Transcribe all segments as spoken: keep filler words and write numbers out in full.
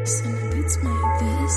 Some beats like this.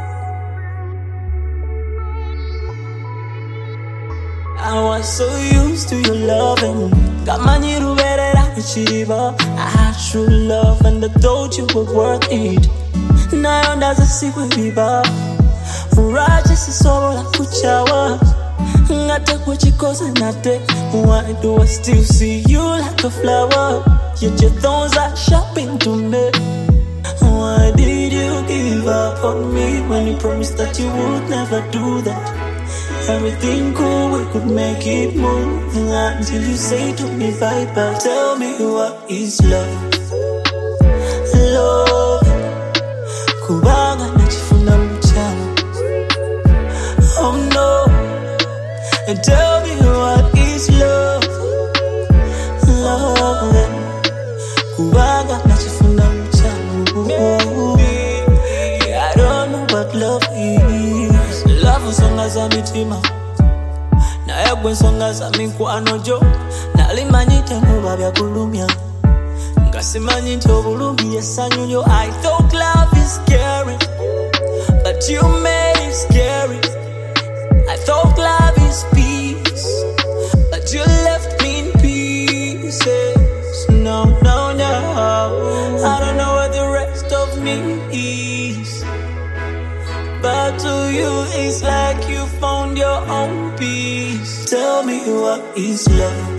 I was so used to your loving. Got money to bet that I could achieve up. I had true love and I thought you were worth it. Now that's a secret river. Righteous is all I could shower. I take what you cause and I take. Why do I still see you like a flower? Yet your thorns are sharp into me. Why did you give up on me when you promised that you would never do that? Everything cool, we could make it move until you say to me bye bye. Tell me what is love? Love kubanga nachifuna mchana. Oh no, and tell me what is love? Love kubanga nachifuna mchana. I don't know what love is. Love songa za mitima na yagwe songa za mikwano jo. Nalimanyite muba bya kulumya ngasimanyi nti obulumi yesanyu nyo. I thought love is scary, but you made it scary. I thought love is peace, but you left me in pieces. No, no, no, I don't know what the rest of me is, but to you it's like you found your own peace. Tell me what is love?